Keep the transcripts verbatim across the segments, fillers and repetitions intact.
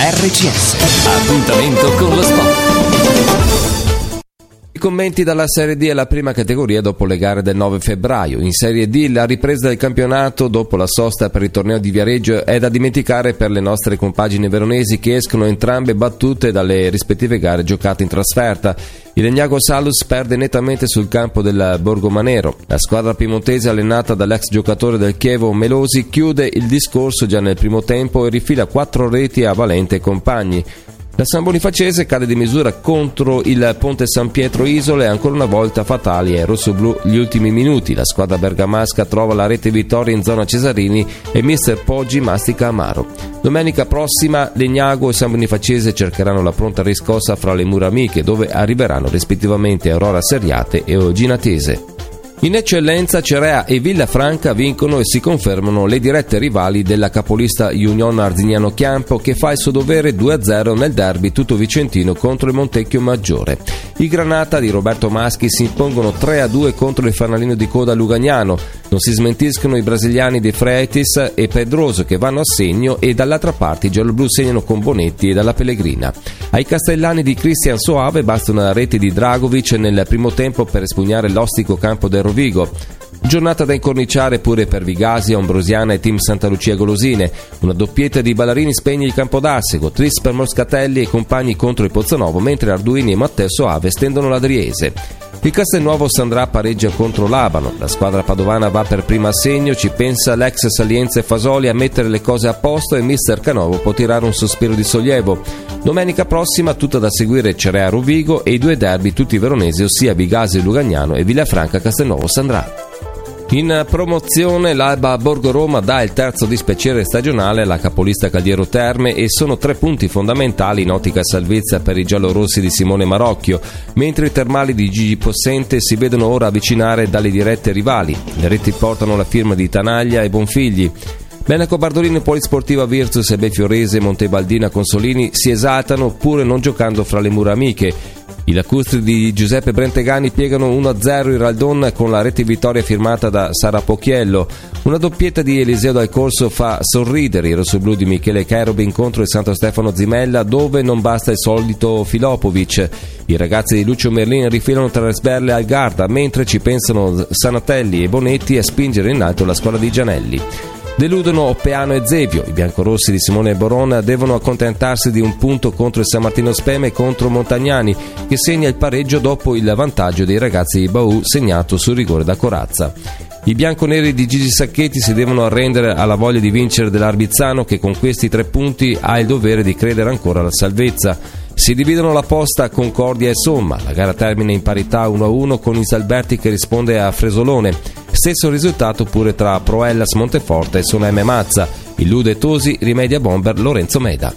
R C S. Appuntamento con lo sport. I commenti dalla Serie D alla prima categoria dopo le gare del nove febbraio. In Serie D la ripresa del campionato dopo la sosta per il torneo di Viareggio è da dimenticare per le nostre compagini veronesi, che escono entrambe battute dalle rispettive gare giocate in trasferta. Il Legnago Salus perde nettamente sul campo del Borgomanero. La squadra piemontese, allenata dall'ex giocatore del Chievo Melosi, chiude il discorso già nel primo tempo e rifila quattro reti a Valente e compagni. La San Bonifacese cade di misura contro il Ponte San Pietro Isole, ancora una volta fatali ai rossoblù gli ultimi minuti. La squadra bergamasca trova la rete vittoria in zona Cesarini e mister Poggi mastica amaro. Domenica prossima Legnago e San Bonifacese cercheranno la pronta riscossa fra le mura amiche, dove arriveranno rispettivamente Aurora Seriate e Oginatese. In eccellenza Cerea e Villafranca vincono e si confermano le dirette rivali della capolista Union Arzignano Chiampo, che fa il suo dovere due a zero nel derby tutto vicentino contro il Montecchio Maggiore. I Granata di Roberto Maschi si impongono tre a due contro il fanalino di coda Lugagnano. Non si smentiscono i brasiliani De Freitas e Pedroso, che vanno a segno, e dall'altra parte i gialloblu segnano con Bonetti e dalla Pellegrina. Ai castellani di Cristian Soave basta una rete di Dragovic nel primo tempo per espugnare l'ostico campo del Rovigo. Giornata da incorniciare pure per Vigasia, Ambrosiana e Team Santa Lucia Golosine. Una doppietta di Ballarini spegne il Campodarsego, tris per Moscatelli e compagni contro il Pozzonovo, mentre Arduini e Matteo Soave stendono l'Adriese. Il Castelnuovo Sandrà pareggia contro l'Abano. La squadra padovana va per prima a segno, ci pensa l'ex Salienza e Fasoli a mettere le cose a posto e mister Canovo può tirare un sospiro di sollievo. Domenica prossima tutta da seguire Cerea Rovigo e i due derby tutti veronesi, ossia Vigasio Lugagnano e Villafranca Castelnuovo Sandrà. In promozione l'Alba Borgo Roma dà il terzo dispiacere stagionale alla capolista Caldiero Terme e sono tre punti fondamentali in ottica salvezza per i giallorossi di Simone Marocchio, mentre i termali di Gigi Possente si vedono ora avvicinare dalle dirette rivali. Le reti portano la firma di Tanaglia e Bonfigli. Benaco Bardolino, Polisportiva Virtus e Befiorese Montebaldina Consolini si esaltano pure non giocando fra le mura amiche. I lacustri di Giuseppe Brentegani piegano uno a zero il Raldon con la rete vittoria firmata da Sara Pocchiello. Una doppietta di Eliseo Dal Corso fa sorridere i rossoblù di Michele Cherubin contro il Santo Stefano Zimella, dove non basta il solito Filopovic. I ragazzi di Lucio Merlin rifilano tra Sberle e Algarda, mentre ci pensano Sanatelli e Bonetti a spingere in alto la squadra di Gianelli. Deludono Oppeano e Zevio. I biancorossi di Simone Boron devono accontentarsi di un punto contro il San Martino Speme e contro Montagnani, che segna il pareggio dopo il vantaggio dei ragazzi di Baù segnato sul rigore da Corazza. I bianconeri di Gigi Sacchetti si devono arrendere alla voglia di vincere dell'Arbizzano, che con questi tre punti ha il dovere di credere ancora alla salvezza. Si dividono la posta Concordia e Somma. La gara termina in parità uno a uno con Isalberti che risponde a Fresolone. Stesso risultato pure tra Proellas Monteforte e Sonemme Mazza. Illude Tosi, rimedia bomber Lorenzo Meda.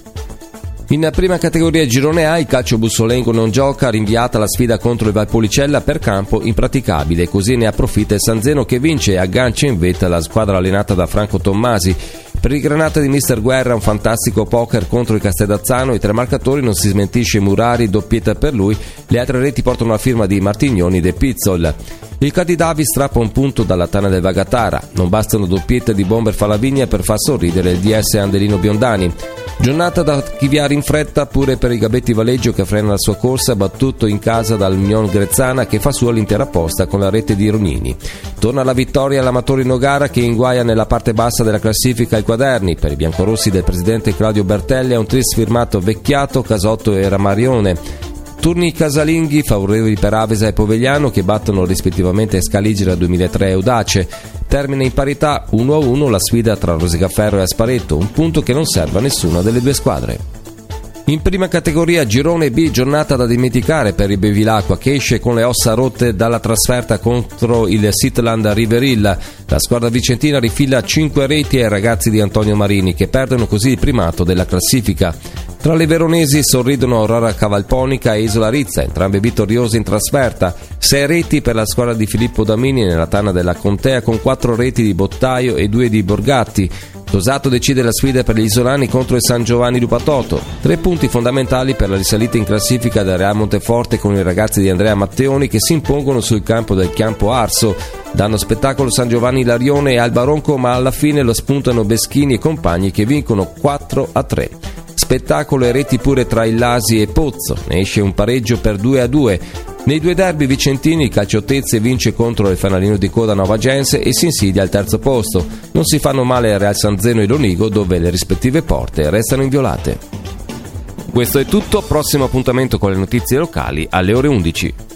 In prima categoria Girone A il Calcio Bussolengo non gioca, rinviata la sfida contro il Valpolicella per campo impraticabile, così ne approfitta il Sanzeno, che vince e aggancia in vetta la squadra allenata da Franco Tommasi. Per il Granata di mister Guerra un fantastico poker contro il Castedazzano, i tre marcatori non si smentisce Murari, doppietta per lui, le altre reti portano la firma di Martignoni e De Pizzol. Il Cadidavi strappa un punto dalla Tana del Vagatara, non bastano doppiette di Bomber Falavigna per far sorridere il D S Andelino Biondani. Giornata da archiviare in fretta pure per il Gabetti Valeggio, che frena la sua corsa battuto in casa dall'Union Grezzana, che fa sua l'intera posta con la rete di Ronini. Torna la vittoria all'Amatori Nogara, che inguaia nella parte bassa della classifica i quaderni. Per i biancorossi del presidente Claudio Bertelli è un tris firmato Vecchiato, Casotto e Ramarione. Turni casalinghi favorevoli per Avesa e Povegliano, che battono rispettivamente Scaligera duemilatré e Audace. Termina in parità uno a uno la sfida tra Rosicaferro e Asparetto, un punto che non serve a nessuna delle due squadre. In prima categoria Girone B, giornata da dimenticare per il Bevilacqua, che esce con le ossa rotte dalla trasferta contro il Sitland Riverilla. La squadra vicentina rifila cinque reti ai ragazzi di Antonio Marini, che perdono così il primato della classifica. Tra le veronesi sorridono Aurora Cavalponica e Isola Rizza, entrambe vittoriose in trasferta. Sei reti per la squadra di Filippo Damini nella Tana della Contea, con quattro reti di Bottaio e due di Borgatti. Tosato decide la sfida per gli isolani contro il San Giovanni Lupatotto. Tre punti fondamentali per la risalita in classifica da Real Monteforte con i ragazzi di Andrea Matteoni, che si impongono sul campo del Campo Arso. Danno spettacolo San Giovanni Larione e Alba Ronco, ma alla fine lo spuntano Beschini e compagni, che vincono quattro a tre. spettacolo e reti pure tra il Lasi e Pozzo. Ne esce un pareggio per due a due. Nei due derby vicentini il Cacciottezze vince contro il fanalino di coda Nova Gens e si insidia al terzo posto. Non si fanno male Real San Zeno e Lonigo, dove le rispettive porte restano inviolate. Questo è tutto, prossimo appuntamento con le notizie locali alle ore undici.